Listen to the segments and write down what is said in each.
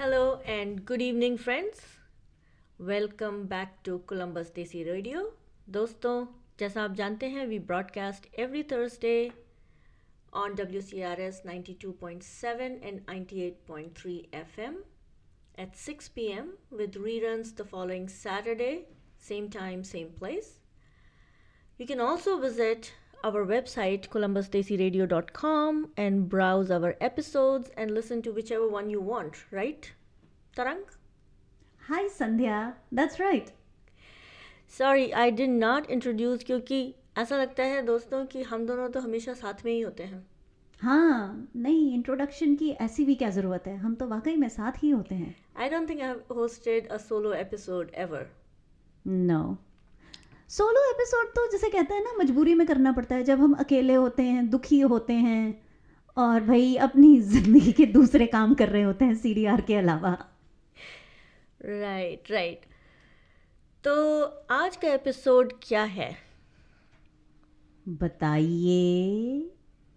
Hello and good evening, friends. Welcome back to Columbus Desi Radio. दोस्तों, जैसा आप जानते हैं, we broadcast every Thursday on WCRS 92.7 and 98.3 FM at 6 p.m. with reruns the following Saturday, same time, same place. You can also visit our website columbusdesiradio.com and browse our episodes and listen to whichever one you want, right? Tarang? Hi Sandhya, that's right. Sorry, I did not introduce क्योंकि ऐसा लगता है दोस्तों कि हम दोनों तो हमेशा साथ में ही होते हैं. हाँ, नहीं इंट्रोडक्शन की ऐसी भी क्या ज़रूरत है, हम तो वाकई में साथ ही होते हैं. I don't think I have hosted a solo episode ever. No. Solo episode तो जैसे कहते हैं ना मजबूरी में करना पड़ता है जब हम अकेले होते हैं, दुखी होते हैं और भाई अपनी ज़िंदगी के दूसरे काम कर रहे होते हैं सीडीआर के अलावा. राइट. तो आज का एपिसोड क्या है? बताइए.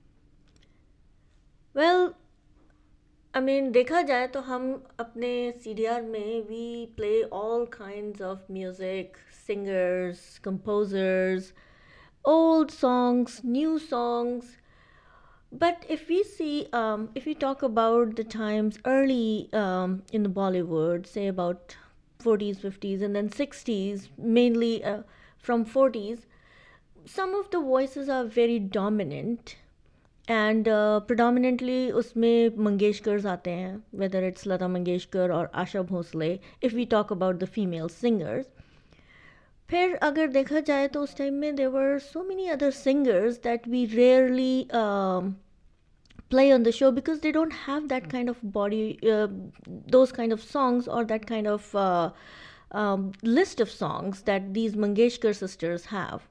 Well, I mean, देखा जाए तो हम अपने CDR में we play all kinds of music, singers, composers, old songs, new songs. But if we see, if we talk about the times early in the Bollywood, say about 40s, 50s, and then 60s, mainly from 40s, some of the voices are very dominant. And predominantly उसमें मंगेशकर्स आते हैं, whether it's Lata Mangeshkar or Asha Bhosle, if we talk about the female singers. फिर अगर देखा जाए तो उस time में there were so many other singers that we rarely play on the show because they don't have that kind of body, those kind of songs or that kind of list of songs that these Mangeshkar sisters have.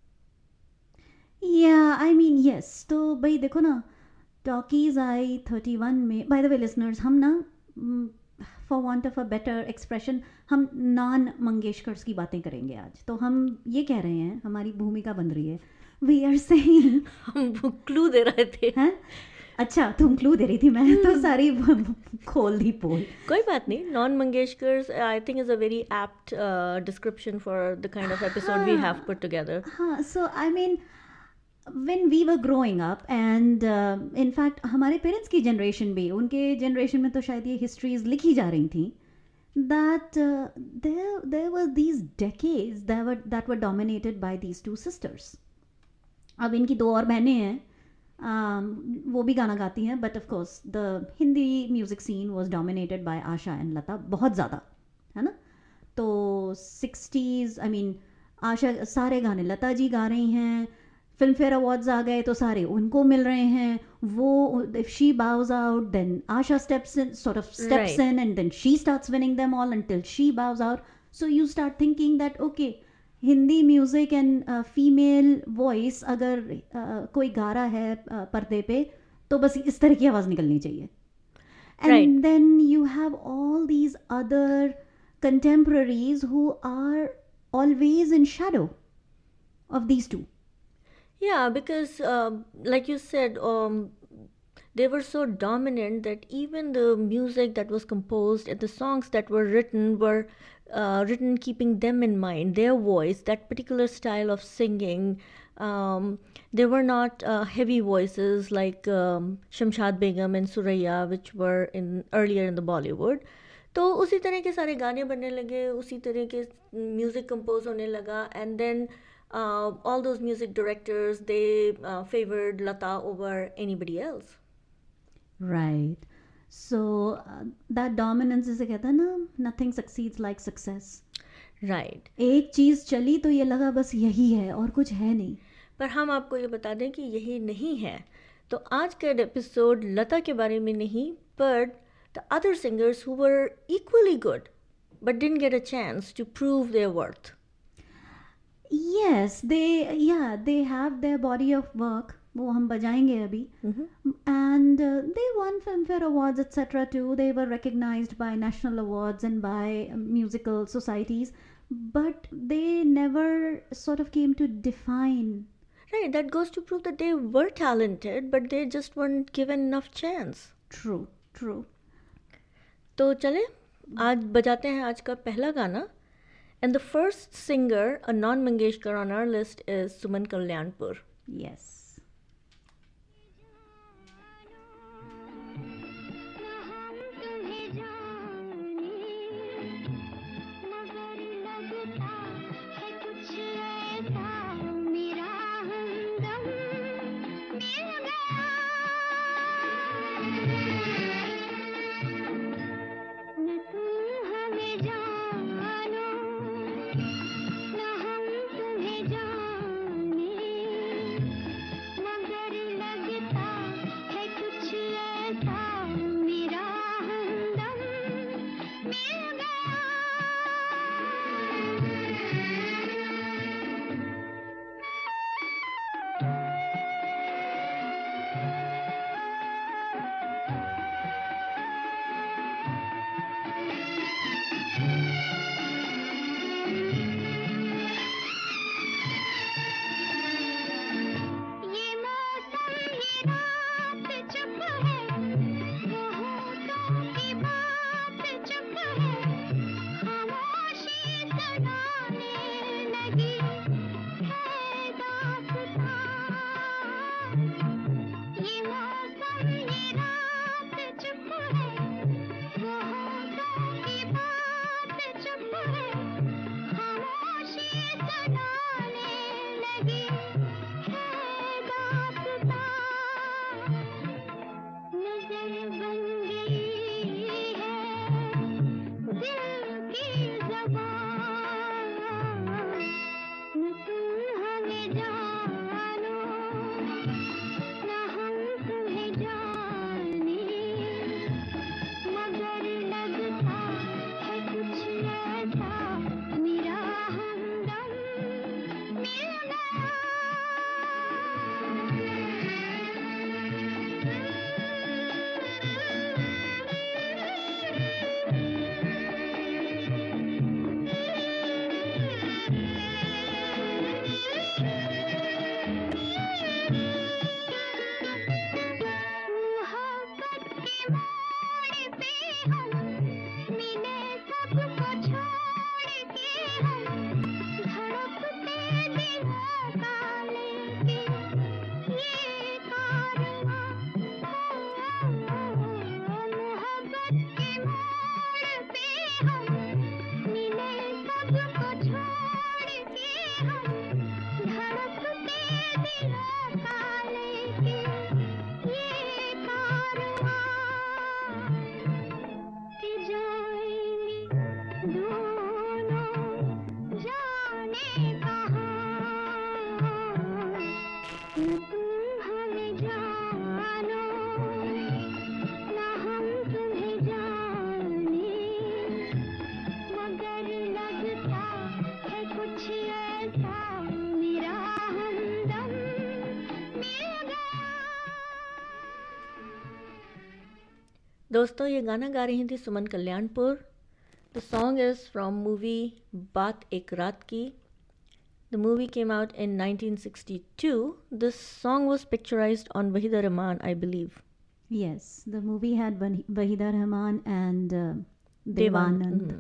Yeah, I mean yes. तो भाई देखो ना talkies आई 31 में. By the way listeners, हम ना for want of a better expression हम non Mangeshkars की बातें करेंगे आज. तो हम ये कह रहे हैं, हमारी भूमिका बन रही है, वी आर सेइंग. हम क्लू दे रहे थे. हैं? अच्छा, तुम क्लू दे रही थी, मैं तो सारी खोल दी पोल. कोई बात नहीं. Non Mangeshkars I think is a very apt description for the kind of episode we have put together. हाँ, so I mean when we were growing up and in fact हमारे पेरेंट्स की जनरेशन भी, उनके जनरेशन में तो शायद ये histories लिखी जा रही थी that there were these decades that were dominated by these two sisters. अब इनकी दो और बहनें हैं, वो भी गाना गाती हैं, but of course the Hindi music scene was dominated by Asha and Lata बहुत ज़्यादा, है ना. तो 60s, आई मीन आशा सारे गाने लता जी गा रही हैं. फिल्म फेयर अवार्ड्स आ गए तो सारे उनको मिल रहे हैं. वो if she bows out then Asha steps in and then she starts winning them all until she bows out. So you start thinking that okay, Hindi music and female voice अगर कोई गा रहा है पर्दे पे तो बस इस तरह की आवाज़ निकलनी चाहिए. And then you have all these other contemporaries who are always in shadow of these two. Yeah, because like you said, they were so dominant that even the music that was composed and the songs that were written keeping them in mind, their voice, that particular style of singing. They were not heavy voices like Shamshad Begum and Suraya, which were in earlier in the Bollywood. तो उसी तरह के सारे गाने बनने लगे, उसी तरह के म्यूज़िक कंपोज होने लगा. And then all those music directors, they favored Lata over anybody else. Right. So that dominance जिसे कहता है ना, nothing succeeds like success. Right. एक चीज़ चली तो ये लगा बस यही है और कुछ है नहीं. पर हम आपको ये बता दें कि यही नहीं है. तो आज का एपिसोड लता के बारे में नहीं, पर the other singers who were equally good but didn't get a chance to prove their worth. Yes, they have their body of work. वो हम बजाएंगे अभी. And they won Filmfare Awards etc. too. They were recognized by national awards and by musical societies, but they never sort of came to define. Right, that goes to prove that they were talented, but they just weren't given enough chance. True. तो चले आज बजाते हैं आज का पहला गाना. And the first singer, a non-Mangeshkar on our list, is Suman Kalyanpur. Yes. दोस्तों ये गाना गा रही थी Suman Kalyanpur. The song is from movie बात एक रात की. The movie came out in 1962. This song was picturized on Wahida Rahman, I believe. Yes, the movie had Wahida Rahman and Devanand.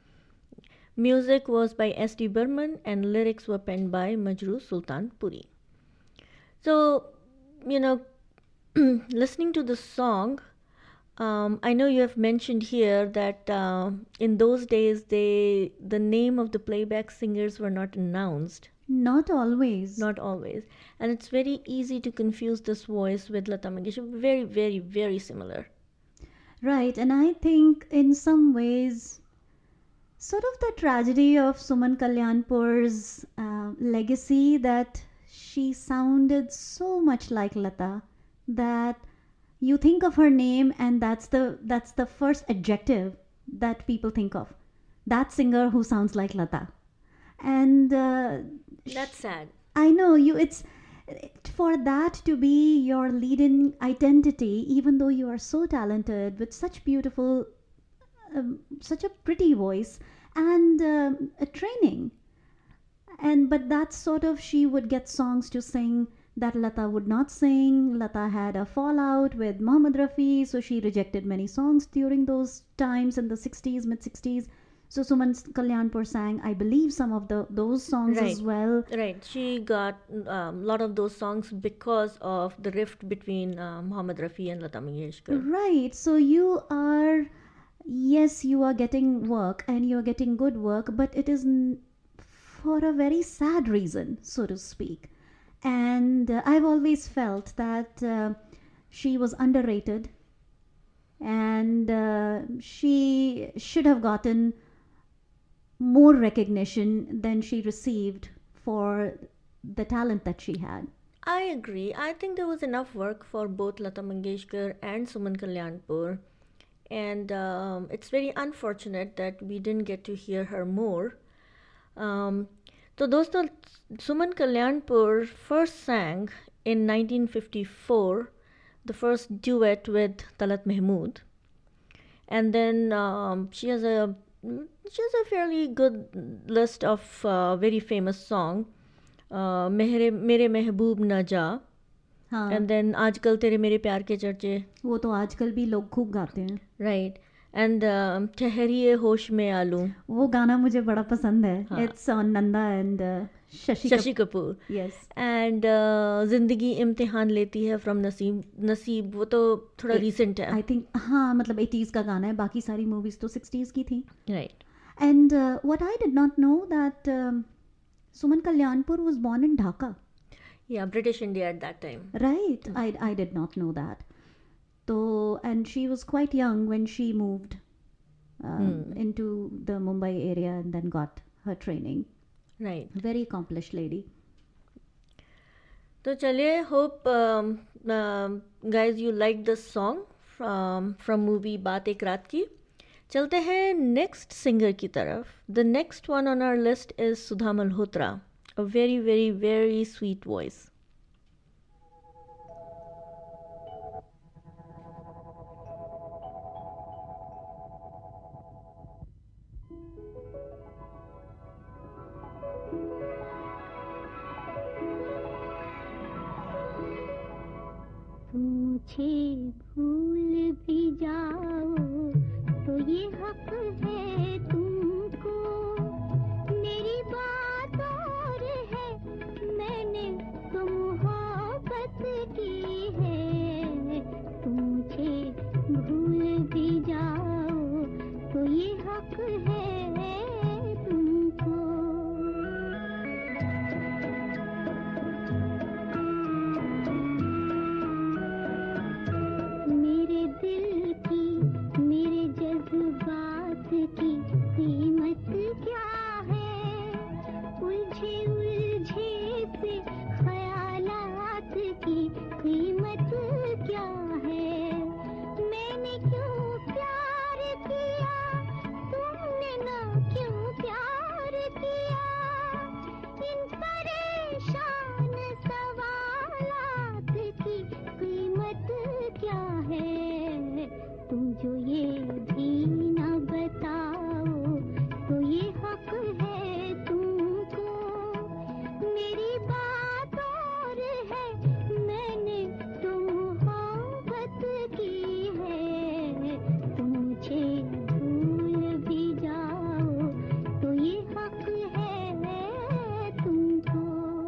Music was by S.D. Burman and lyrics were penned by Majrooh Sultan Puri. So, you know, listening to the song, I know you have mentioned here that in those days the name of the playback singers were not announced. Not always. Not always. And it's very easy to confuse this voice with Lata Mangeshkar. Very, very, very similar. Right, and I think in some ways, sort of the tragedy of Suman Kalyanpur's legacy, that she sounded so much like Lata that you think of her name and that's the first adjective that people think of. That singer who sounds like Lata. And that's sad. I know it's for that to be your leading identity, even though you are so talented with such beautiful such a pretty voice and a training, and but that's sort of, she would get songs to sing that Lata would not sing. Lata had a fallout with Mohammed Rafi, so she rejected many songs during those times in the 60s, mid 60s. So Suman Kalyanpur sang, I believe, some of those songs as Right. well. Right. She got a lot of those songs because of the rift between Mohammed Rafi and Lata Mangeshkar. Right. So you are, yes, you are getting work and you're getting good work, but it is for a very sad reason, so to speak. And I've always felt that she was underrated and she should have gotten more recognition than she received for the talent that she had. I agree. I think there was enough work for both Lata Mangeshkar and Suman Kalyanpur, and it's very unfortunate that we didn't get to hear her more. Um, तो दोस्तों, Suman Kalyanpur first sang in 1954 the first duet with Talat Mahmood, and then she has a fairly good list of very famous song. मेरे महबूब ना जा, हाँ, and then आजकल तेरे मेरे प्यार के चर्चे, वो तो आजकल भी लोग खूब गाते हैं. right, and ठहरिए होश में आलू, वो गाना मुझे बड़ा पसंद है. हाँ. It's on Nanda and Shashi Shashi Kapoor, Yes. and जिंदगी इम्तिहान लेती है from नसीब नसीब, वो तो थोड़ा recent है. I think हाँ, मतलब 80s का गाना है. बाकी सारी मूवीज तो 60s की थी. Right. And what I did not know that Suman Kalyanpur was born in Dhaka. Yeah, British India at that time. Right. I did not know that. So, and she was quite young when she moved into the Mumbai area and then got her training. Right. Very accomplished lady. तो चलिए, hope guys you like this song from movie बात एक रात की. चलते हैं next singer की तरफ. The next one on our list is Sudha Malhotra, a very very very sweet voice. मुझे भूल भी जाओ तो ये हक है तुमको, मेरी बात और है, मैंने तो मोहब्बत की है. तुम मुझे भूल भी जाओ तो ये हक है तुमको. मेरे दिल की, मेरे जज्बात की कीमत क्या है, उलझे उलझे से ख्यालात की कीमत क्या है. मैंने क्यों प्यार किया, तुमने ना क्यों प्यार किया, इन परेशान सवालात की कीमत क्या है. तुम जो ये भी ना बताओ तो ये हक है तुमको, मेरी बात और है, मैंने तो मोहब्बत की है. तुम मुझे भूल भी जाओ तो ये हक है तुमको.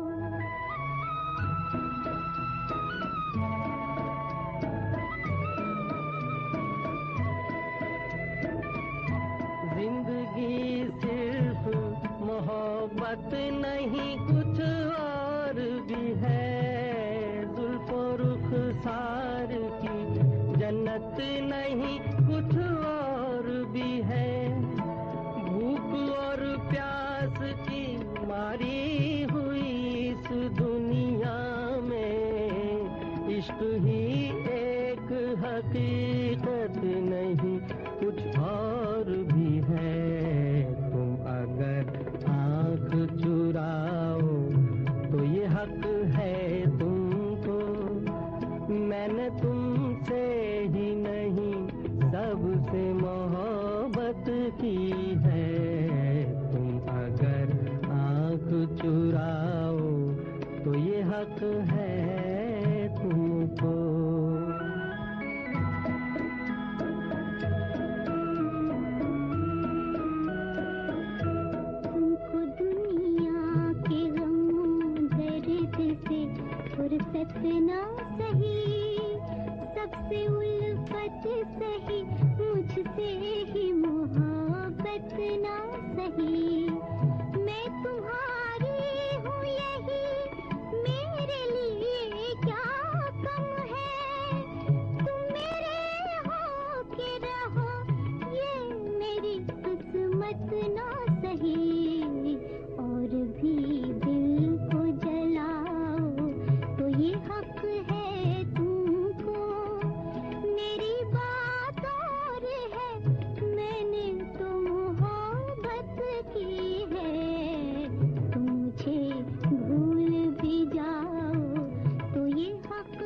जिंदगी सिर्फ मोहब्बत नहीं, कुछ और भी है. जुल्फो रुखसार की जन्नत नहीं, कुछ और भी है. भूख और प्यास की मारी हुई इस दुनिया में, इश्क ही एक हकीकत नहीं, कुछ और भी है. तुम अगर आँख चुराओ तो ये हक है तुमको, मैंने तुमसे ही नहीं सबसे मोहब्बत की है. तुम अगर आँख चुराओ तो ये हक है उल्फत सही, मुझसे ही मोहब्बत ना सही। मैं तुम्हारी हूँ यही मेरे लिए क्या कम है, तुम मेरे हो के रहो ये मेरी किस्मत ना सही। और भी दिल को जलाओ तो ये हक है तुमको, मेरी बात और है, मैंने तो मोहब्बत की है। तुम मुझे भूल भी जाओ तो ये हक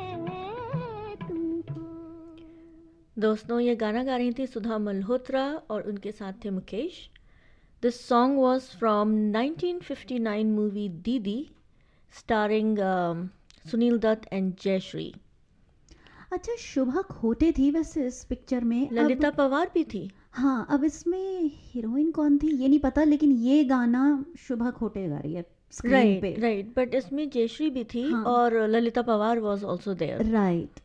है तुमको। दोस्तों, ये गाना गा रही थी सुधा मल्होत्रा और उनके साथ थे Mukesh. This song was from 1959 movie Didi, starring Sunil Dutt and Jayashree. अच्छा, शुभा खोटे थी वैसे इस पिक्चर में। ललिता पवार भी थी। हाँ, अब इसमें हीरोइन कौन थी ये नहीं पता, लेकिन ये गाना शुभा खोटे गा रही है स्क्रीन पे। राइट, बट इसमें जयश्री भी थी हाँ। और Lalita Pawar was also there. Right.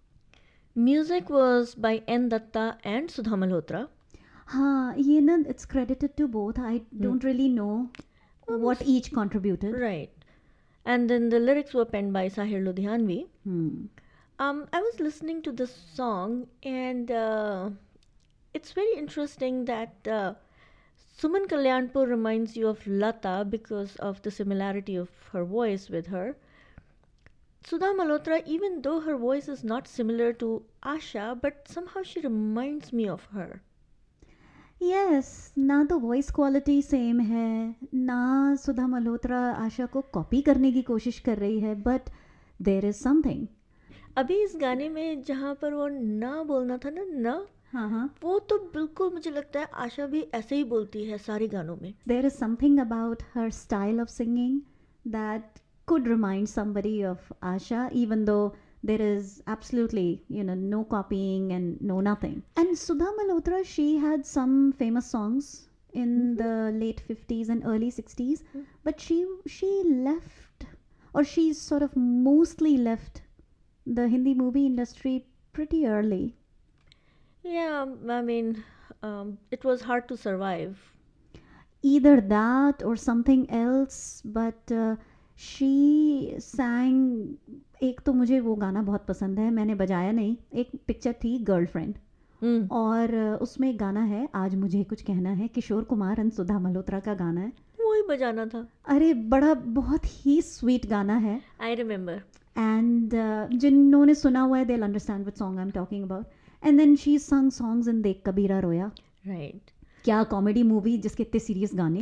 Music was by N. Datta and Sudha Malhotra. हाँ, ये ना it's credited to both. I don't really know what each contributed. Right. And then the lyrics were penned by Sahir Ludhianvi. हम्म। I was listening to this song and it's very interesting that Suman Kalyanpur reminds you of Lata because of the similarity of her voice with her. Sudha Malhotra, even though her voice is not similar to Asha, but somehow she reminds me of her. Yes, ना तो voice quality same है, ना सुधा मल्होत्रा आशा को copy करने की कोशिश कर रही है, बट देयर इज समथिंग। अभी इस गाने में जहाँ पर वो ना बोलना था ना, हाँ हाँ, वो तो बिल्कुल मुझे लगता है आशा भी ऐसे ही बोलती है सारे गानों में। There is something about her style of singing that could remind somebody of Asha, even though there is absolutely, no copying and no nothing. And Sudha Malhotra, she had some famous songs in the late 50s and early 60s, but she left, or she sort of mostly left the Hindi movie industry pretty early. Yeah, I mean, it was hard to survive. Either that or something else, but she sang, एक तो मुझे वो गाना बहुत पसंद है, मैंने बजाया नहीं, एक पिक्चर थी गर्लफ्रेंड और उसमें एक गाना है आज मुझे कुछ कहना है, किशोर कुमार एंड सुधा मल्होत्रा का गाना है। वो ही बजाना था। अरे बड़ा बहुत ही स्वीट गाना है। I remember. एंड जिन्होंने सुना हुआ है they'll understand what song I'm talking about. And then she sung songs in देख कबीरा रोया। Right. क्या कॉमेडी मूवी जिसके इतने सीरियस गाने।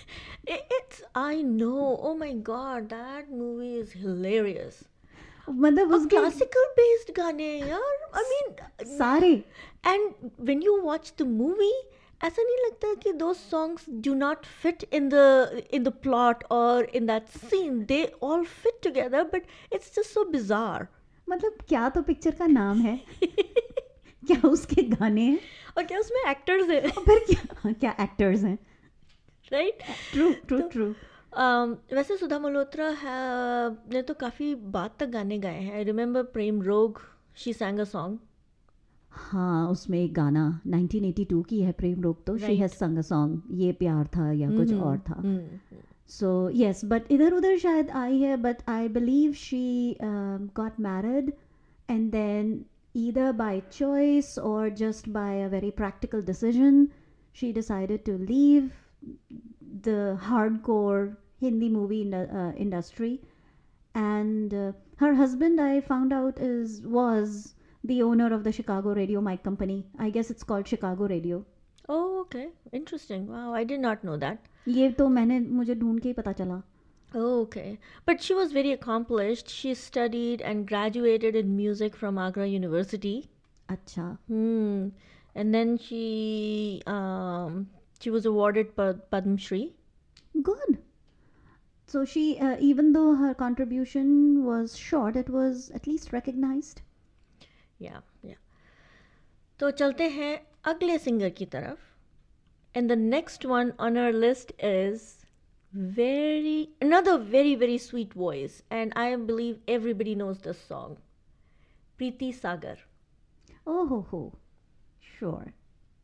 I know, oh my god, that movie is hilarious. मतलब उसके क्लासिकल बेस्ड गाने हैं यार, I mean, सारे। and when you watch the movie, ऐसा नहीं लगता कि those songs do not fit in the plot or in that scene. They all fit together, but it's just so bizarre. मतलब क्या तो पिक्चर का नाम है क्या उसके गाने हैं और क्या उसमें एक्टर्स हैं, और फिर क्या एक्टर्स हैं। राइट। True true true. वैसे सुधा मल्होत्रा ने तो काफ़ी बाद तक गाने गाए हैं। आई रिमेंबर प्रेम रोग, शी sang a song. हाँ, उसमें एक गाना 1982 की है प्रेम रोग, तो शी Right. हैज संग अ सॉन्ग, ये प्यार था या कुछ और था। हम्म। सो यस, बट इधर उधर शायद आई है, but I believe she got married and then either by choice or just by a very practical decision, she decided to leave the hardcore Hindi movie industry. And her husband, I found out, was the owner of the Chicago radio mic company. I guess it's called Chicago Radio. Oh, okay. Interesting. Wow, I did not know that. ये तो मुझे ढूंढ के ही पता चला। Oh, okay. But she was very accomplished. She studied and graduated in music from Agra University. अच्छा। And then she was awarded Padma Shri. Good. So she, even though her contribution was short, it was at least recognized. Yeah, yeah. तो चलते हैं अगले singer की तरफ. And the next one on our list is another very, very sweet voice. And I believe everybody knows this song. Preeti Sagar. Oh ho ho. Sure.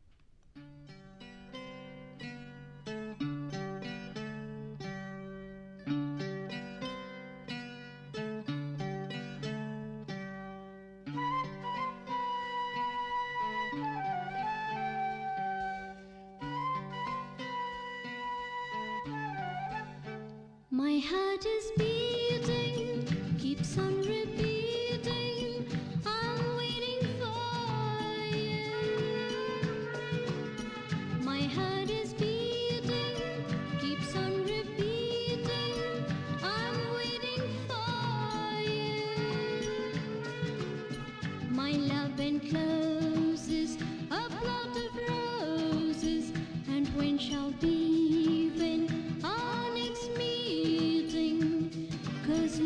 My heart is beating, keeps on repeating. I'm waiting for you. My heart is beating, keeps on repeating. I'm waiting for you. My love encloses a plot of roses, and when shall be when our next meeting? 'Cause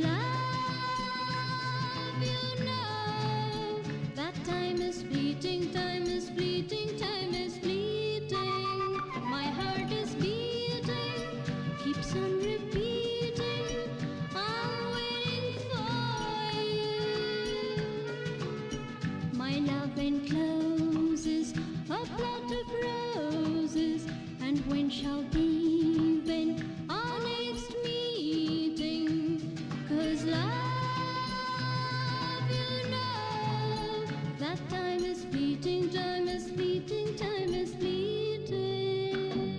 love, you know, that time is fleeting, time is fleeting, time is fleeting. My heart is beating, keeps on repeating. I'm waiting for you. My love encloses a plot of roses, and when shall be when our next meeting? 'Cause love, you know, that time is fleeting, time is fleeting, time is fleeting.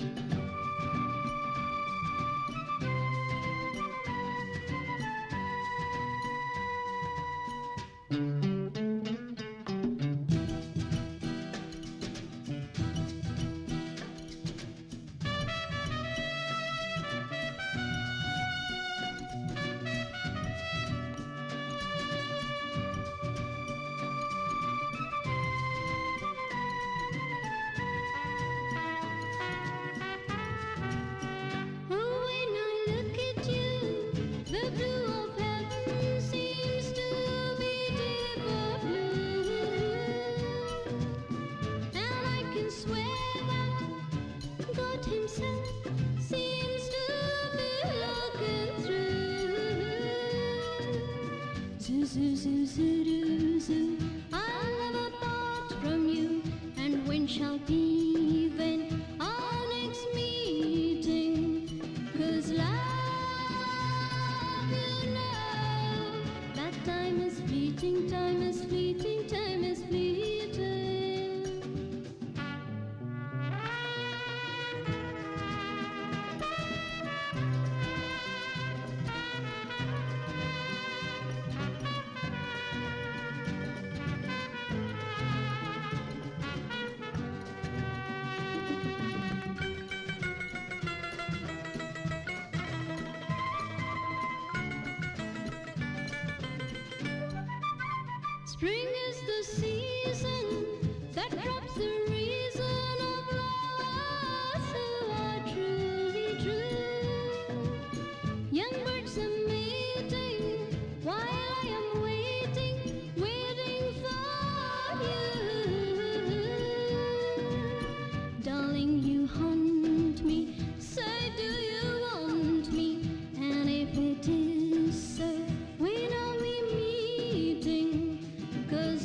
When I look at you, the blue of heaven seems to be deeper blue, and I can swear that God Himself seems to be looking through. Zoo, zoo, zoo, zoo, doo, zoo. I'll never part from you, and when shall be when our next meeting? 'Cause love, you know, that time is fleeting, time is fleeting, time is fleeting. Spring is the season that drops the reason of lovers who are truly true. Young birds are mating while I am waiting, waiting for you. Darling, you haunt me, say do you want me? And if it is so, when are we meeting? 'Cause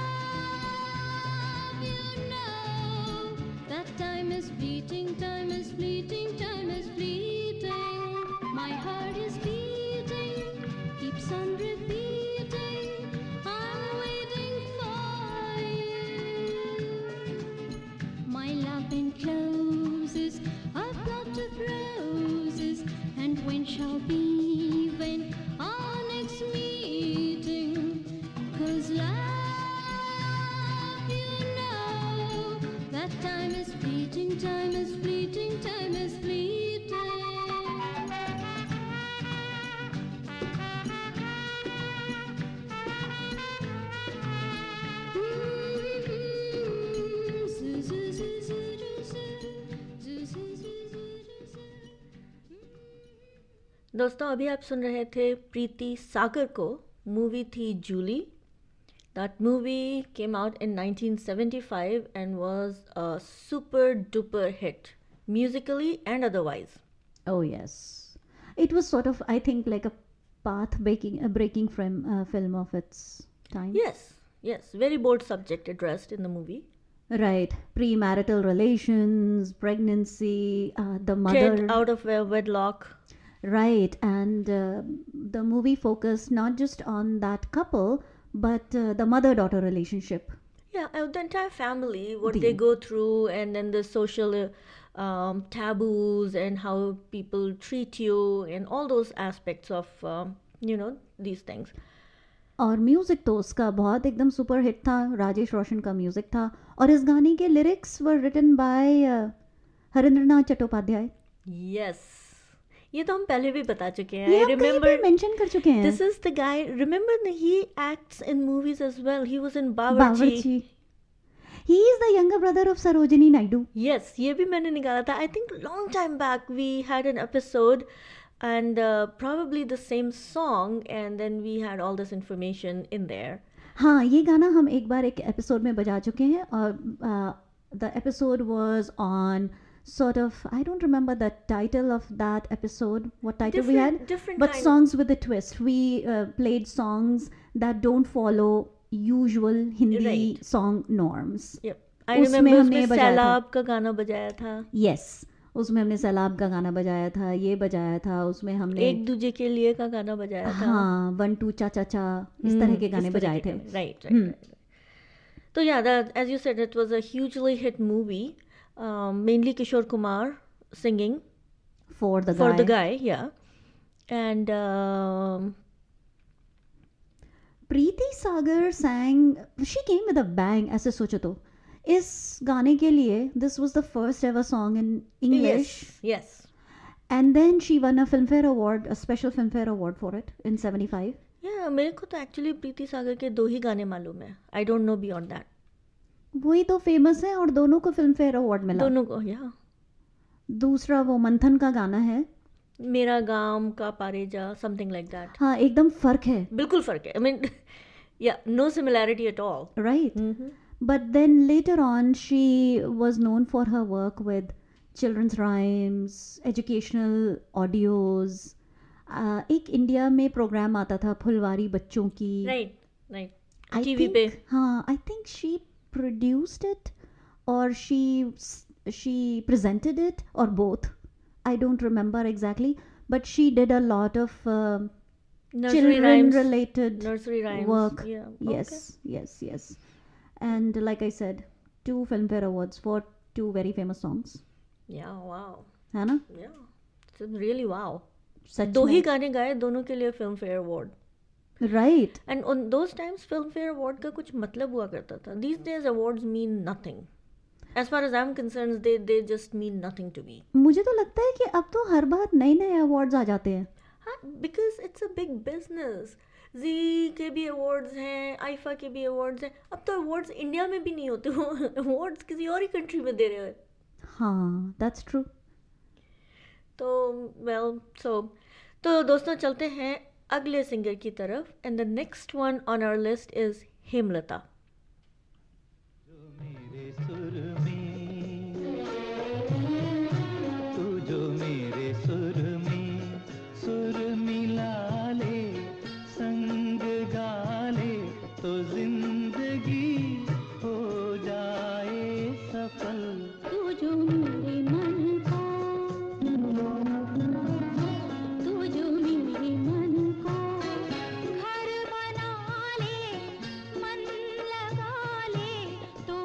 love, you know, that time is fleeting, time is fleeting, time is fleeting. My heart is beating, keeps on repeating. I'm waiting for you. My love encloses a plot of roses, and when shall be when our next meeting? 'Cause love, you know, that time is fleeting, time is fleeting, time is fleeting. Zoo, zoo, zoo, zoo, doo, zoo. Zoo, zoo, zoo, zoo, doo, zoo. दोस्तों अभी आप सुन रहे थे प्रीति सागर को. Movie थी Julie. That movie came out in 1975 and was a super duper hit, musically and otherwise. Oh yes. It was sort of, I think, like a breaking film of its time. Yes, Yes, very bold subject addressed in the movie. Right, premarital relations, pregnancy, the Kid mother. out of wedlock. Right, and the movie focused not just on that couple, but the mother-daughter relationship. Yeah, the entire family, what The they go through, and then the social taboos and how people treat you, and all those aspects of, these things. और music तो उसका बहुत एकदम super hit था, राजेश रोशन का music था, और इस गाने के lyrics were written by Harindranath Chattopadhyay. Yes. ये तो हम पहले भी बता चुके हैं. ये I हम कहीं पे remember मेंशन कर चुके हैं. this is the guy. Remember he acts in movies as well. He was in Bawarchi. बावर्ची. He is the younger brother of Sarojini Naidu. Yes, ये भी मैंने निकाला था. I think long time back we had an episode and probably the same song, and then we had all this information in there. हाँ, ये गाना हम एक बार एक एपिसोड में बजा चुके हैं, और the episode was on sort of, I don't remember the title of that episode, what title we had, Different but kind. songs with a twist. We played songs that don't follow usual Hindi Right. song norms. Yep. I उसमें remember हमने उसमें बजाया था. सैलाब का गाना बजाया था. Yes, उसमें हमने सैलाब का गाना बजाया था, ये बजाया था, उसमें हमने एक दूजे के लिए का गाना बजाया था. हाँ 1 2 चा चा चा इस तरह के गाने इस तरह बजाए के थे. गाने. Right. So yeah, that, as you said, it was a hugely hit movie. Mainly Kishore Kumar singing For the guy, yeah. And Preeti Sagar sang, she came with a bang. ऐसे सोचो तो इस गाने के लिए this was the first ever song in English, yes. and then she won a Filmfare Award, a special Filmfare Award for it in 75. Yeah, मेरे को तो एक्चुअली प्रीति सागर के 2 ही गाने मालूम है. I don't know beyond that. वही तो फेमस है और दोनों को Filmfare Award मिला. दोनों को, yeah. दूसरा वो मंथन का गाना है. मेरा गाम का पारेजा, something like that. हाँ एकदम फर्क है. बिल्कुल फर्क है. I mean, yeah, no similarity at all. Right. But then later on she was known for her work with children's rhymes, educational audios. एक इंडिया में प्रोग्राम आता था फुलवारी बच्चों की. Right. I TV think, पे. हाँ, I think she produced it or she presented it or both. I don't remember exactly, but she did a lot of Nursery children rhymes. related Nursery rhymes. work. Yeah. Yes. And like I said, 2 Filmfare Awards for 2 very famous songs. Yeah, wow. है ना? Yeah. It's really wow. सच 2 ही में. गाने गाए, दोनों के लिए Filmfare award. Right. And on those times Filmfare award का कुछ मतलब हुआ करता था. These days awards mean nothing. As far as I'm concerned, they just mean nothing to me. मुझे तो लगता है कि अब तो हर बार नए अवार्ड्स आ जाते हैं. हाँ, because it's a big business. जी के भी अवार्ड्स हैं, आईफा के भी अवार्ड्स हैं. अब तो अवार्ड्स इंडिया में भी नहीं होते, वो अवार्ड्स किसी और ही कंट्री में दे रहे हैं. हाँ, that's true. तो दोस्तों चलते हैं अगले सिंगर की तरफ. And the next one on our list is Hemlata. मेरे सुर में तू जो मेरे सुर में सुर मिला ले, संग गा ले तो जिंदगी हो जाए सफल. तू जो मेरे मन का, तू जो मेरे मन का घर बना ले, मन लगा ले तो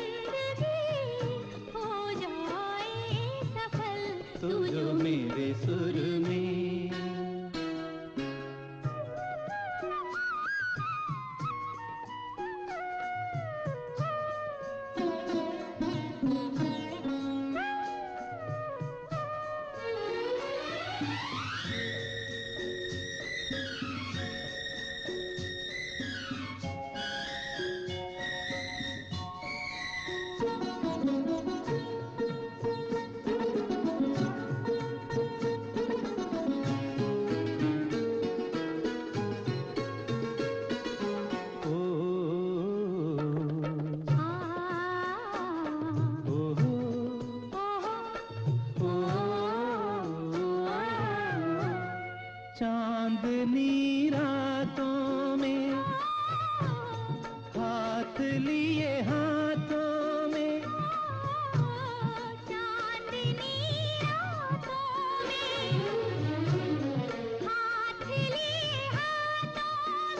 बंदगी हो जाए सफल. तू जो मेरे सुर लिए हाथों में चांदनी रातों में हाथ लिए हाथों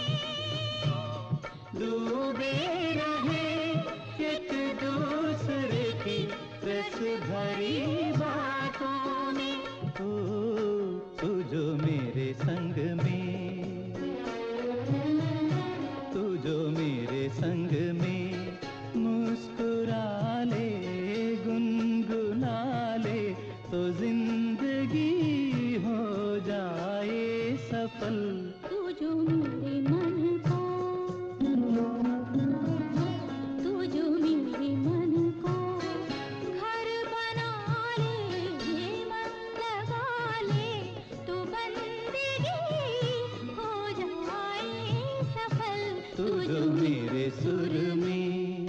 में डूबे रहे एक दूसरे की रस भरी बातों में। तू जो मेरे संग में, तू जो मेरे संग में मुस्कुरा ले, गुनगुना ले, तो जिंदगी हो जाए सफल। तू जो मेरे मन को, तू जो मेरे मन को घर बना ले, मन लगा ले, तो बंदगी हो जाए सफल। तू जो मेरे सुर में,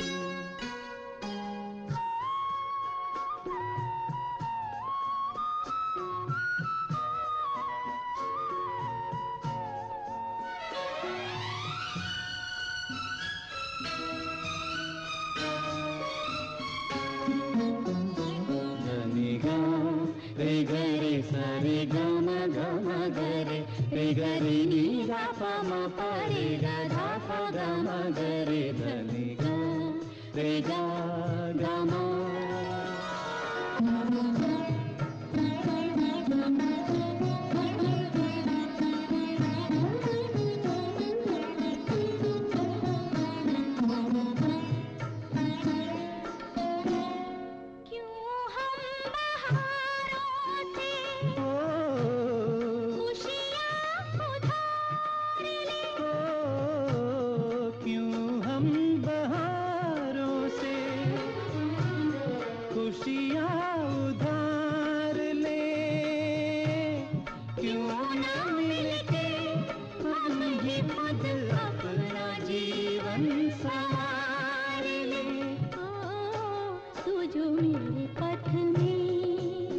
धनी गा रे ग रे सा रे ग म ग म ग रे ग रे नी गा प म प रे ग धा प ग म ग रे धनी गा रे गा गा म। क्यों हम बहारों से खुशियाँ उधार ले, क्यों हम बहारों से खुशियाँ उधार ले, क्यों न मिलके हम ही खुद अपना जीवन संवार ले। तू जो मेरे पथ में,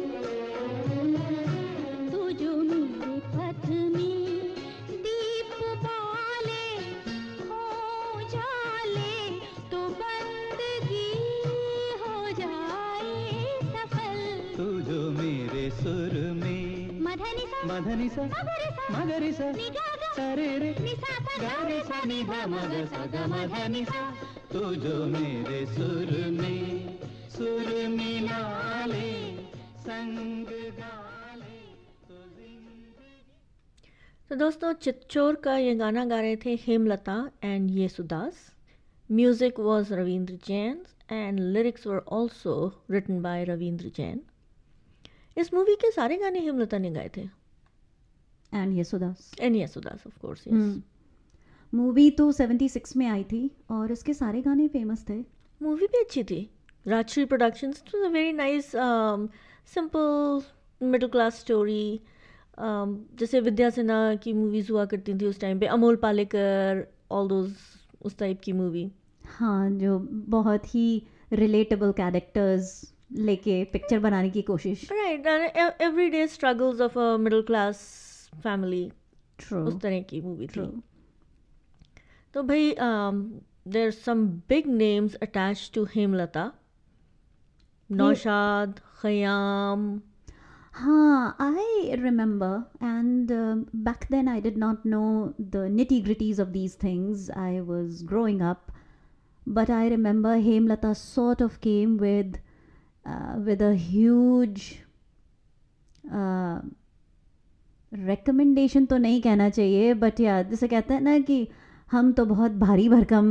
तू जो मेरे पथ में दीप बाले हो जाले, तो बंदगी हो जाए सफल। तू जो मेरे सुर में, मधनि सा मधनि सा मगरि सा नि गा गा सा रे रे नि सा सा गा रे सा नि धा म ग सा ग म ध नि सा। तू जो मेरे सुर में सुर मिला ले, संग गा ले, तो जिंदगी। तो दोस्तों, चितचोर का ये गाना गा रहे थे Hemlata and Yesudas. Music was Ravindra Jain and lyrics were also written by Ravindra Jain. इस मूवी के सारे गाने हेमलता ने गाए थे and Yesudas. And Yesudas of course. Yes. Movie तो 76 में आई थी और इसके सारे गाने फेमस थे. मूवी भी अच्छी थी. Rajshri productions. It was a very nice simple middle class story. जैसे विद्या सिन्हा की मूवीज़ हुआ करती थी उस टाइम पे, अमोल पालेकर, ऑल दोज, उस टाइप की मूवी. हाँ, जो बहुत ही रिलेटेबल कैरेक्टर्स लेके पिक्चर बनाने की कोशिश. Right. Everyday struggles of a middle class family, true. उस तरह की मूवी थी. ट्रू. तो भाई there some big names attached to Hemlata. Naushad, Khayyam. हाँ, I remember, and back then I did not know the nitty-gritties of these things. I was growing up, but I remember Hemlata sort of came with a huge recommendation तो नहीं कहना चाहिए, but yeah, जैसे कहते हैं ना कि हम तो बहुत भारी भरकम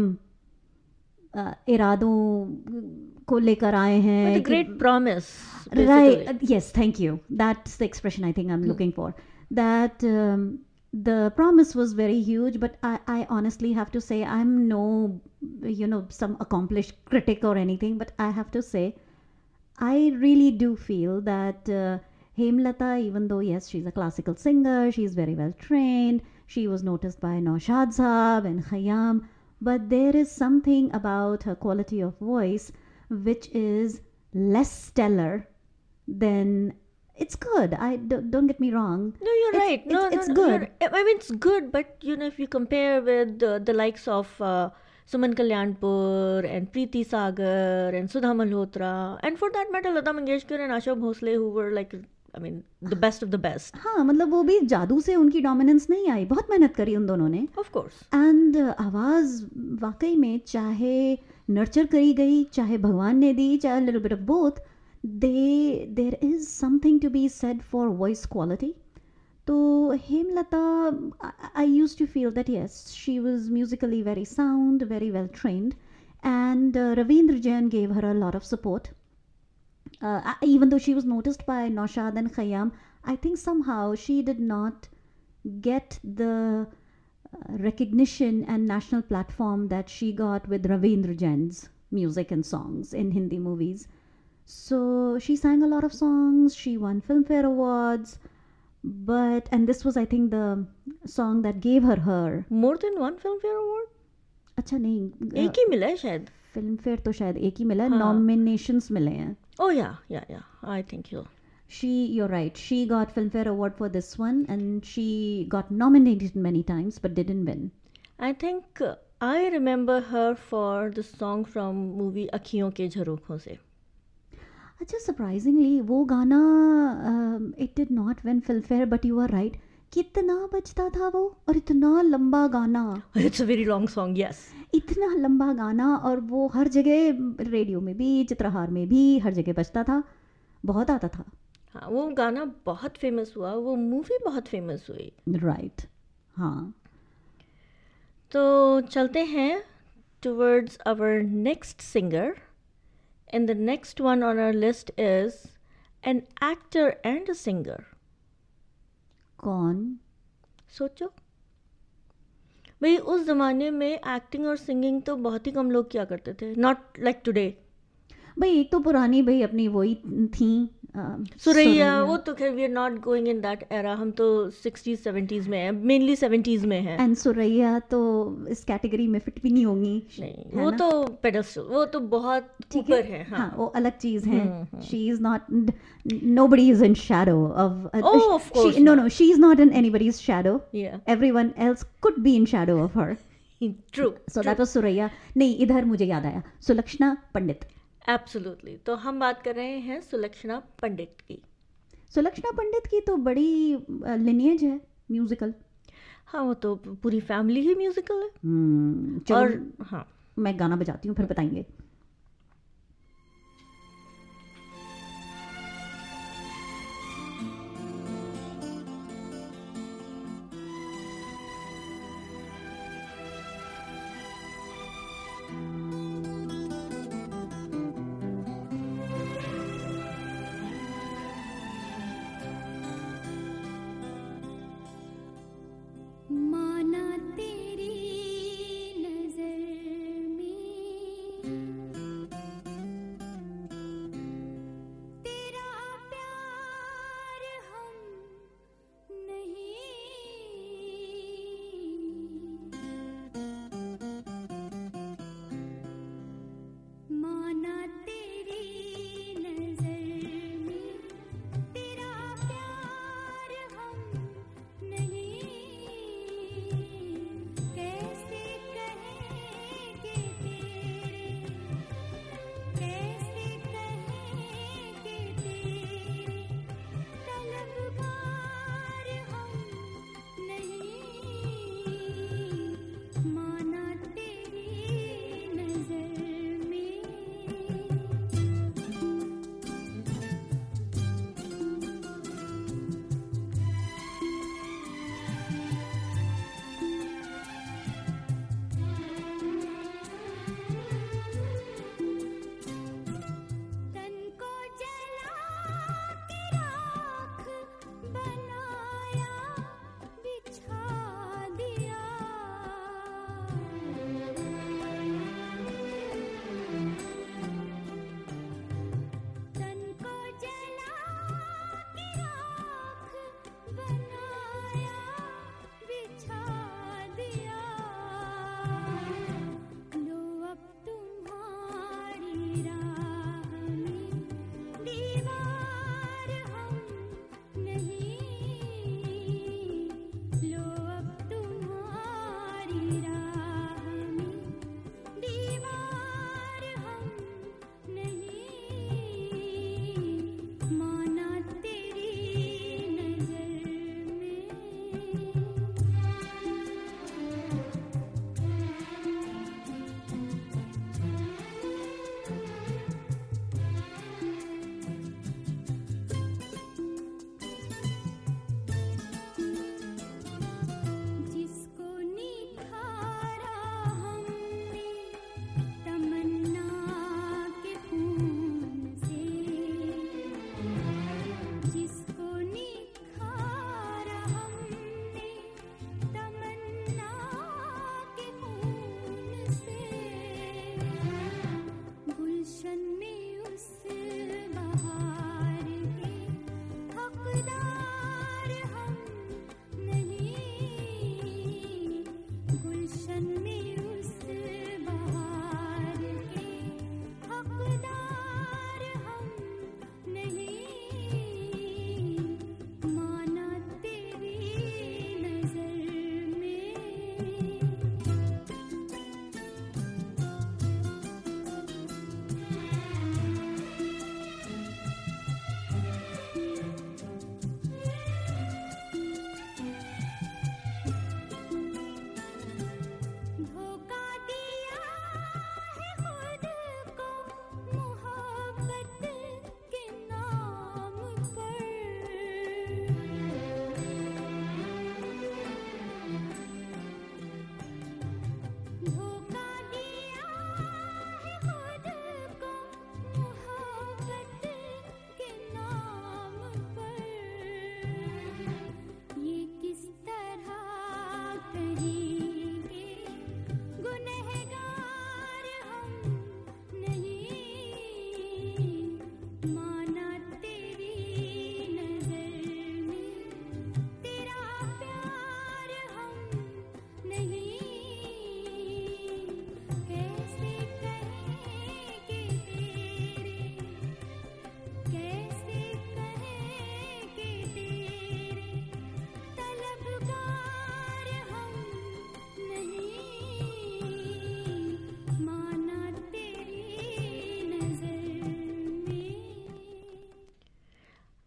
इरादों को लेकर आए हैं. With a great promise. Right. basically. Yes, thank you. That's the expression I think I'm looking for. That the promise was very huge, but I honestly have to say I'm no, some accomplished critic or anything, but I have to say I really do feel that Hemlata, even though yes, she's a classical singer, she's very well trained, she was noticed by Naushad Saab and Khayyam, but there is something about her quality of voice which is less stellar than. It's good. Don't get me wrong. No, you're It's- right. No, it's no, good. I mean, it's good, but if you compare with the likes of Suman Kalyanpur and Preeti Sagar and Sudha Malhotra and for that matter Lata Mangeshkar and Asha Bhosle, who were like, I mean, the best of the best. हाँ मतलब वो भी जादू से उनकी dominance नहीं आई, बहुत मेहनत करी उन दोनों ने. Of course. एंड आवाज़ वाकई में चाहे नर्चर करी गई, चाहे भगवान ने दी, चाहे little bit of both, there is something to be said for voice quality. तो Hemlata, I used to feel that yes, she was musically very sound, very well trained, and Ravindra Jain gave her a lot of support. Even though she was noticed by Naushad and Khayyam, I think somehow she did not get the recognition and national platform that she got with Ravindra Jain's music and songs in Hindi movies. So she sang a lot of songs, she won Filmfare Awards, and this was, I think, the song that gave her. More than one Filmfare Award? अच्छा नहीं, एक ही मिला है शायद. Film fair तो शायद एक ही मिला, हाँ. नॉमिनेशंस मिले हैं. Oh yeah, I think so. You're right, she got Filmfare Award for this one, and she got nominated many times but didn't win. I think I remember her for the song from movie Akhiyon ke Jharokhon se. अच्छा, surprisingly वो गाना it did not win Filmfare, but you are right, कितना बजता था वो, और इतना लंबा गाना. It's a very long song, yes. इतना लंबा गाना, और वो हर जगह, रेडियो में भी, चित्रहार में भी, हर जगह बजता था, बहुत आता था. हाँ, वो गाना बहुत फेमस हुआ, वो मूवी बहुत फेमस हुई. राइट. हाँ, तो चलते हैं towards our next singer. And the next one on our list is an actor and a singer. कौन? सोचो भाई, उस ज़माने में एक्टिंग और सिंगिंग तो बहुत ही कम लोग किया करते थे, नॉट लाइक टुडे. भाई एक तो पुरानी भाई अपनी वही थी, सुरैया. वो तो खैर we are not going in that era, हम तो 60s 70s में हैं, मेनली 70s में हैं. एंड सुरैया तो इस कैटेगरी में फिट भी नहीं होंगी. नहीं, है वो ना? तो पेडेस्टल, वो तो बहुत ठीक ऊपर है. हाँ, हाँ, वो अलग चीज है. She is not, nobody is in shadow of Oh, of course no, not. she is not in anybody's shadow. yeah, Everyone else could be in shadow of her. true. So that was Suraya. नहीं, इधर मुझे याद आया, Sulakshana Pandit. Absolutely. तो हम बात कर रहे हैं सुलक्षणा पंडित की. सुलक्षणा पंडित की तो बड़ी लिनिएज है म्यूजिकल. हाँ, वो तो पूरी फैमिली ही म्यूजिकल है. चलो, और हाँ, मैं गाना बजाती हूँ, फिर बताएंगे. माना तेरी नजर में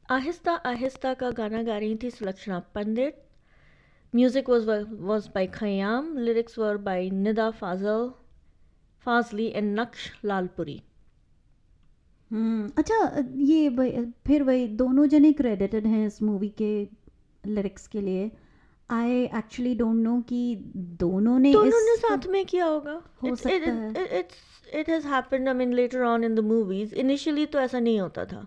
आहिस्ता आहिस्ता का गाना गा रही थी Sulakshana Pandit. Music was by Khayyam. Lyrics were by Nida Fazli and Naksh Lalpuri. अच्छा, फिर वही दोनों जने क्रेडिटेड हैं इस मूवी के लिरिक्स के लिए. आई एक्चुअली डोंट नो कि दोनों ने साथ में किया होगा. हो सकता है. It has happened, I mean, later on in the movies. Initially तो ऐसा नहीं होता था.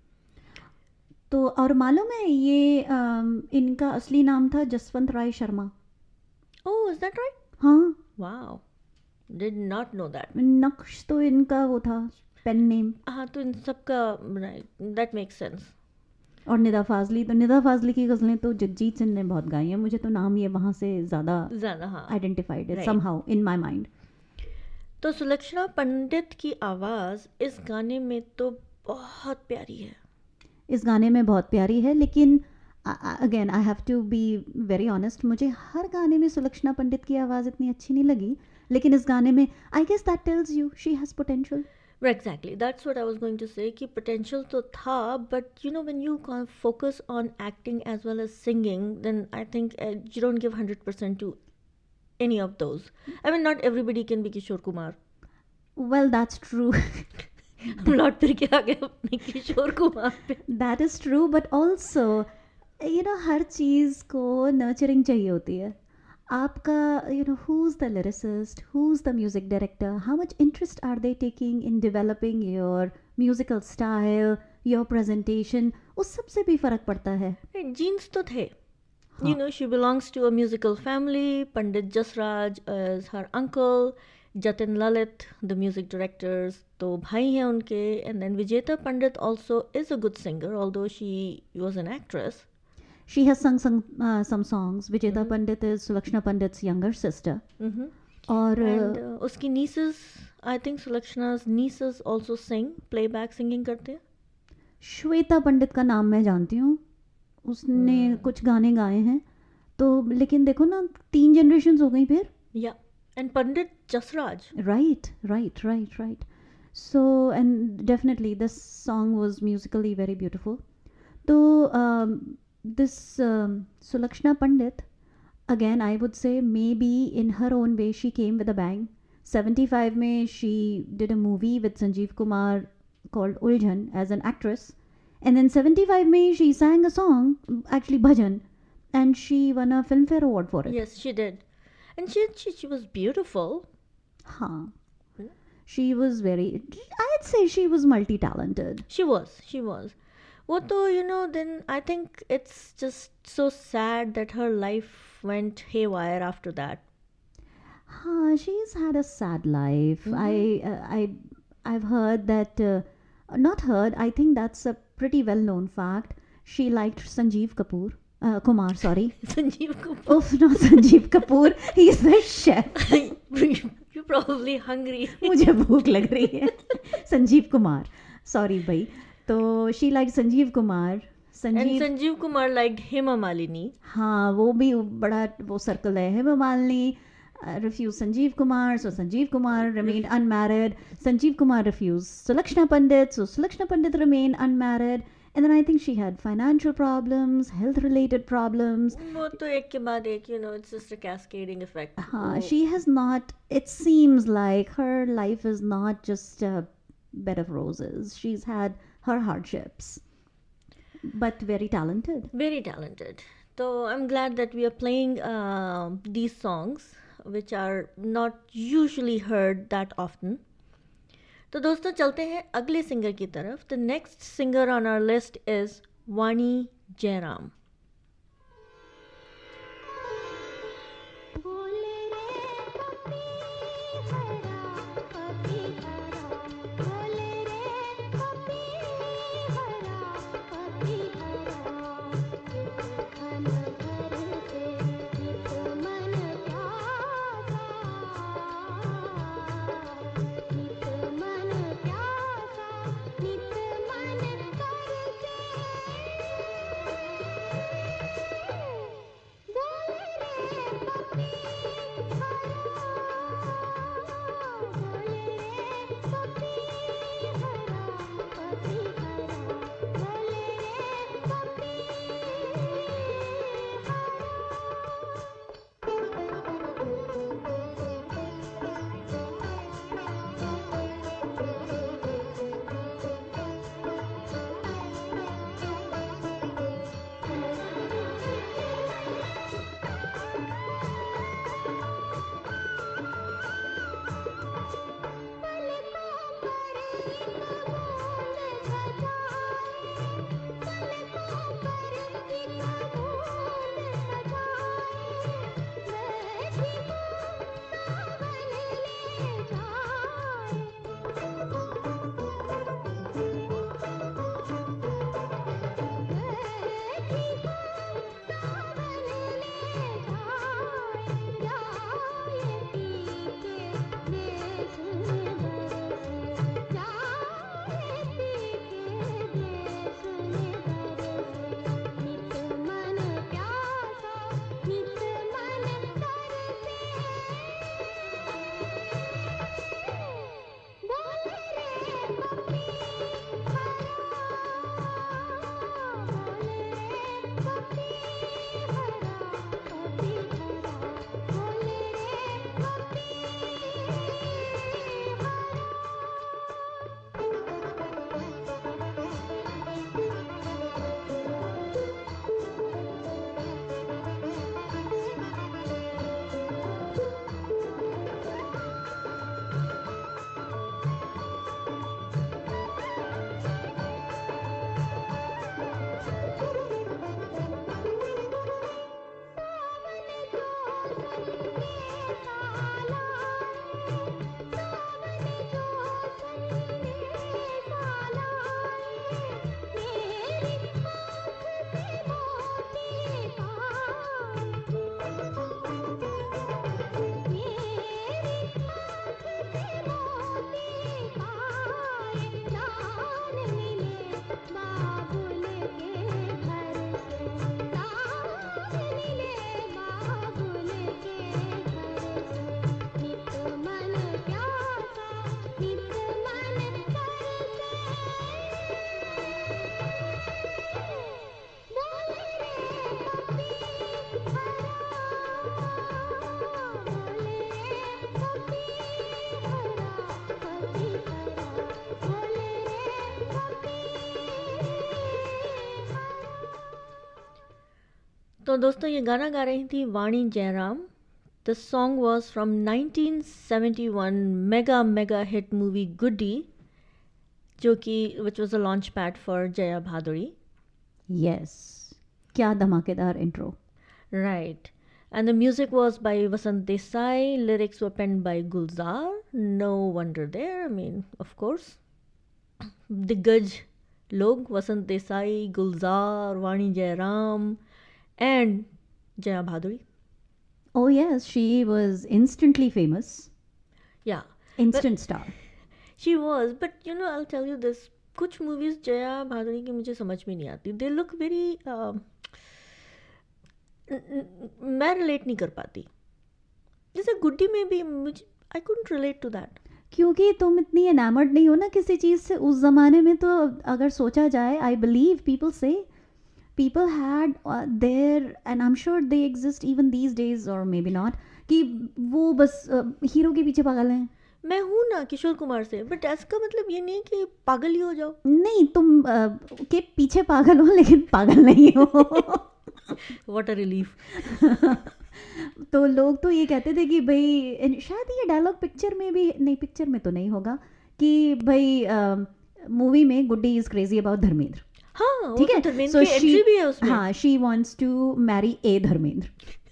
तो और मालूम है ये इनका असली नाम था Jaswant Rai Sharma. Oh, is that right? हाँ. Wow, did not know that. नक्श तो इनका वो था पेन नेम. हाँ, तो इन सब का right, that makes sense. और निदा फाजली की गज़लें तो जगजीत सिंह ने बहुत गाई हैं. मुझे तो नाम ये वहाँ से ज़्यादा हाँ आइडेंटिफाइड है Right. Somehow in my mind. तो सुलक्षणा पंडित की आवाज़ इस गाने में तो बहुत प्यारी है. इस गाने में बहुत प्यारी है, लेकिन again I have to be very honest, मुझे हर गाने में सुलक्षणा पंडित की आवाज़ इतनी अच्छी नहीं लगी. लेकिन इस गाने में I guess that tells you she has potential. Exactly, that's what I was going to say कि potential तो था, but you know when you kind of focus on acting as well as singing, then I think you don't give 100% to any of those. I mean, not everybody can be Kishore Kumar. Well that's true. हम लौट फिर के आ गए अपने किशोर कुमार पे. That is true, but also you know हर चीज़ को नर्चरिंग चाहिए होती है. आपका you know who is the lyricist, who is the music director, how much interest are they taking in developing your musical style, your presentation, उस सब से भी फ़र्क पड़ता है. जीन्स तो थे. You know, she belongs to a musical family. Pandit Jasraj is her uncle. Jatin Lalit, the music directors, तो भाई हैं उनके. And then Vijeta Pandit also is a good singer, although she was an actress. She has sung some songs. Vijeta Pandit is Sulakshana Pandit's younger sister. और And उसकी nieces, I think Sulakshana's nieces also sing, playback singing करते हैं. श्वेता पंडित का नाम मैं जानती हूँ, उसने कुछ गाने गाए हैं. तो लेकिन देखो ना 3 जनरेशन्स हो गई फिर. Yeah, and Pandit Jasraj. Right. So, and definitely this song was musically very beautiful. So, this Sulakshana Pandit, again I would say maybe in her own way she came with a bang. 75 में she did a movie with Sanjeev Kumar called Uljan as an actress. And then 75 में she sang a song, actually bhajan, and she won a Filmfare Award for it. Yes, she did. And she was beautiful. हाँ. She was very, I'd say she was multi-talented. She was. वो तो you know, then I think it's just so sad that her life went haywire after that. हाँ, she's had a sad life. I've heard that, not heard, I think that's a pretty well-known fact. She liked Sanjeev Kumar, sorry. Sanjeev Kapoor. Oof, not Sanjeev Kapoor. He's the chef. You're probably hungry. मुझे भूख लग रही है. Sanjeev Kumar, sorry भाई. तो she like Sanjeev Kumar. And Sanjeev Kumar liked Hema Malini. हाँ, वो भी बड़ा वो सर्कल है. Hema Malini refused Sanjeev Kumar, so Sanjeev Kumar remained unmarried. Sanjeev Kumar refused Sulakshana Pandit, so Sulakshana Pandit remained unmarried. And then I think she had financial problems, health-related problems. वो तो एक के बाद एक, you know, it's just a cascading effect. हाँ, she has not, it seems like her life is not just a bed of roses. She's had her hardships, but very talented. Very talented. So I'm glad that we are playing these songs, which are not usually heard that often. तो दोस्तों चलते हैं अगले singer की तरफ. The next singer on our list is Vani Jairam. तो दोस्तों ये गाना गा रही थी वाणी Jairam. The song was from 1971 mega hit movie Goody, जो कि which was a launch pad for Jaya Bhaduri. Yes. क्या धमाकेदार intro. Right. And the music was by Vasant Desai. Lyrics were penned by Gulzar. No wonder there. I mean, of course. Diggaj log Vasant Desai, Gulzar, Vani Jairam, and Jaya Bhaduri. Oh yes, she was instantly famous. Yeah. Instant star. She was, but you know, I'll tell you this. कुछ movies Jaya Bhaduri की मुझे समझ में नहीं आती. They look very मैं relate नहीं कर पाती. जैसे गुड्डी में भी मुझे I couldn't relate to that. क्योंकि तुम इतनी एनामर्ड नहीं हो ना किसी चीज़ से. उस ज़माने में तो अगर सोचा जाए, आई बिलीव पीपल से people had their, and I'm sure they exist even these days or maybe not, कि वो बस हीरो के पीछे पागल हैं. मैं हूँ ना किशोर कुमार से, बट इसका मतलब ये नहीं है कि पागल ही हो जाओ. नहीं, तुम के पीछे पागल हो लेकिन पागल नहीं हो. What a relief. तो लोग तो ये कहते थे कि भाई, शायद ये डायलॉग पिक्चर में भी नहीं, पिक्चर में तो नहीं होगा, कि भाई मूवी में Guddi is crazy about Dharmendra. हाँ, ठीक है. धर्मेंद्र की एंट्री भी है उसमें. हाँ, she wants to marry a Dharmendra.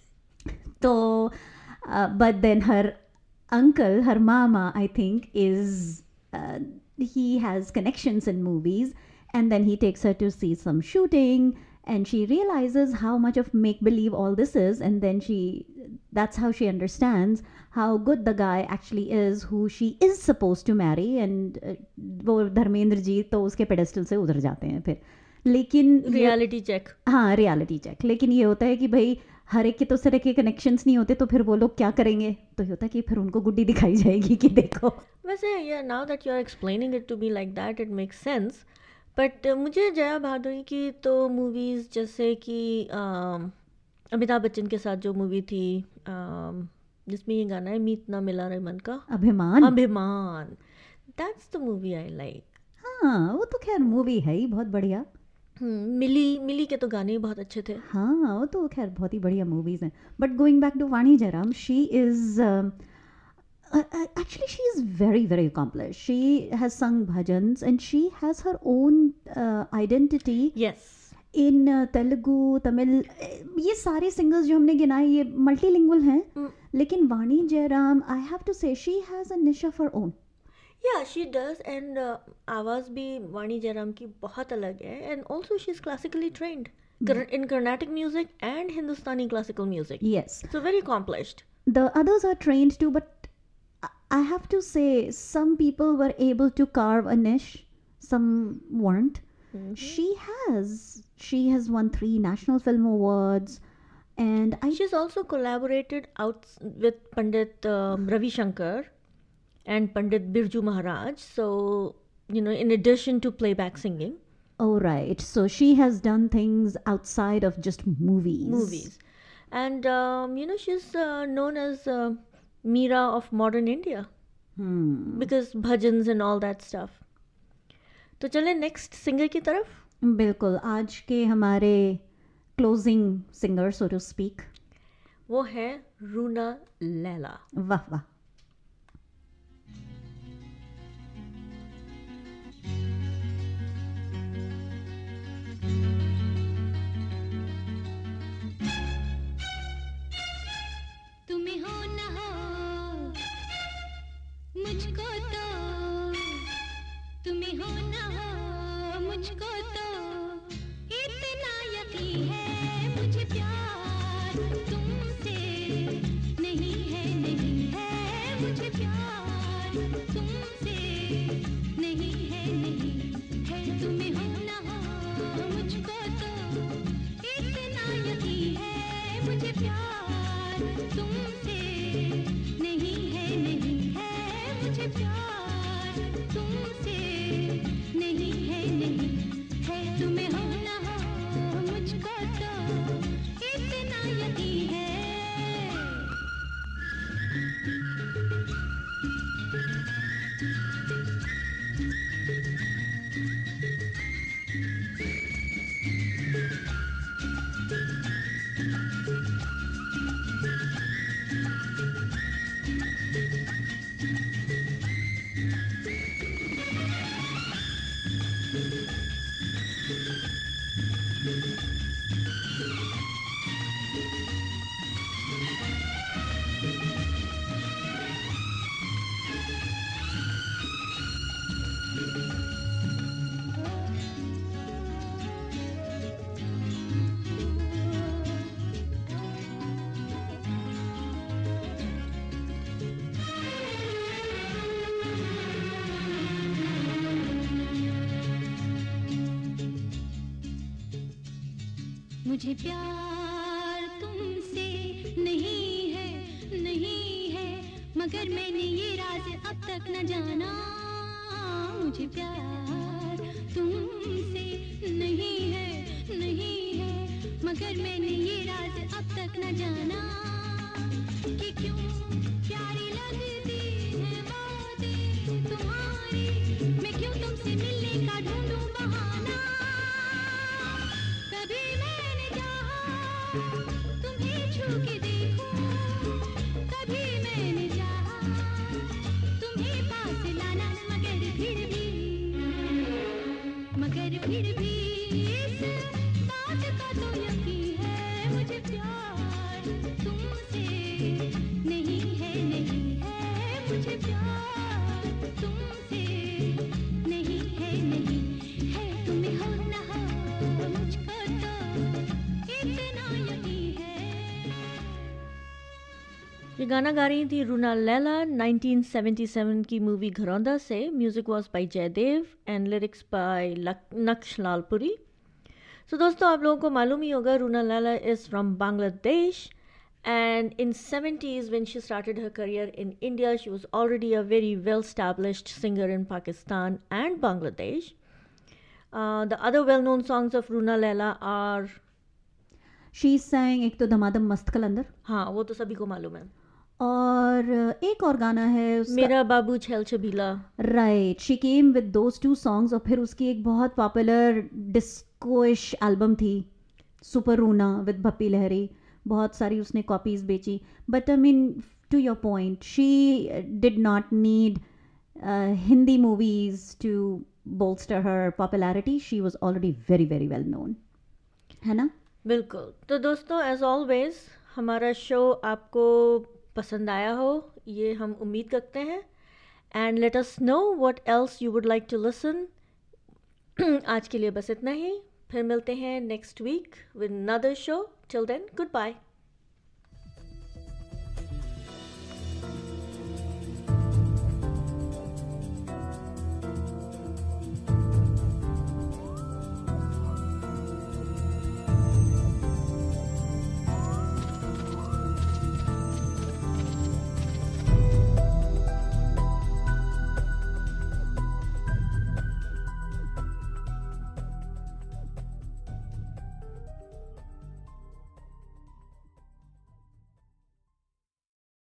तो but then her uncle, her mama, I think, is he has connections in movies, and then he takes her to see some shooting, and she realizes how much of make believe all this is, and then that's how she understands how good the guy actually is who she is supposed to marry, and वो धर्मेंद्र जी तो उसके pedestal से उधर जाते हैं फिर. लेकिन reality check. हाँ, रियलिटी चेक. लेकिन ये होता है कि भाई हर एक के तो उस तरह के कनेक्शंस नहीं होते, तो फिर वो लोग क्या करेंगे. तो ये होता है कि फिर उनको गुड्डी दिखाई जाएगी कि देखो. वैसे yeah, now that you are explaining it to me like that, it makes sense. But मुझे जया भादुरी की तो मूवीज़ जैसे कि अमिताभ बच्चन के साथ जो मूवी थी जिसमें ये गाना है मीत ना मिला रे मन का, Abhimaan, that's the movie I like. हाँ, वो तो खैर मूवी है ही बहुत बढ़िया. मिली के तो गाने बहुत अच्छे थे. हाँ, वो तो खैर बहुत ही बढ़िया मूवीज हैं. But going back to Vani Jairam, she is actually she is very accomplished. She has sung bhajans and she has her own identity. Yes. In Telugu, Tamil, ये सारे singers जो हमने गिनाए ये multilingual हैं. लेकिन वाणी Jairam, I have to say, she has a niche of her own. Yeah, she does, and आवाज़ भी वाणी जयराम की बहुत अलग है, and also she's classically trained in Carnatic music and Hindustani classical music. Yes. So very accomplished. The others are trained too, but I have to say some people were able to carve a niche, some weren't. She has won 3 National Film Awards, and she's also collaborated out with Pandit Ravi Shankar and Pandit Birju Maharaj, so you know, in addition to playback singing. Oh right, so she has done things outside of just movies. And you know, she's known as Meera of modern India, because bhajans and all that stuff. तो चले next singer की तरफ. बिल्कुल, आज के हमारे closing singer so to speak वो है रूना लैला. वाह वाह. तुम्हें हो न हो मुझको तो, तुम्हें हो न हो मुझको तो इतना यकीन है, मुझे प्यार तुमसे नहीं है, नहीं है. मुझे प्यार तुमसे नहीं है, नहीं है, मगर मैंने ये राज अब तक न जाना। मुझे प्यार तुमसे नहीं है, नहीं है, मगर मैंने ये राज अब तक न जाना कि क्यों प्यारी लगती है बातें तुम्हारी, मैं क्यों तुमसे मिलने का ढूंढूं बहाना। कभी मैंने चाहा तुम्हें छू के देखूं, कभी मैंने चाहा तुम्हें पास लाना, मगर फिर भी इस बात का तो यकीन है, मुझे प्यार तुमसे नहीं है, नहीं है, मुझे प्यार तुमसे नहीं है, नहीं है, तुम्हें हो न हो मुझको तो इतना यकीन है। ये गाना गा रही थी रूना लैला 1977 की मूवी घरौंदा से। Music was by Jaidev and lyrics by Naqsh Lyallpuri. सो दोस्तों, आप लोगों को मालूम ही होगा Runa Laila is from Bangladesh, and in 70s when she started her career in India, she was already a very well established singer in Pakistan and Bangladesh. The other well known songs of Runa Laila are, she sang एक तो धमाधम मस्त कलंदर, हाँ वो तो सभी को मालूम है, और एक और गाना है उसका, मेरा बाबू छैल छबीला। Right, she came with those two songs. और फिर उसकी एक बहुत पॉपुलर डिस्कोइश एल्बम थी सुपर रूना विद भप्पी लहरी, बहुत सारी उसने कॉपीज बेची। But I mean to your point, she did not need Hindi movies to bolster her popularity. She was already very very well known, है ना? बिल्कुल। तो दोस्तों, एज ऑलवेज हमारा शो आपको पसंद आया हो, ये हम उम्मीद करते हैं। And let us know what else you would like to listen. आज के लिए बस इतना ही, फिर मिलते हैं next week with another show. Till then, good bye.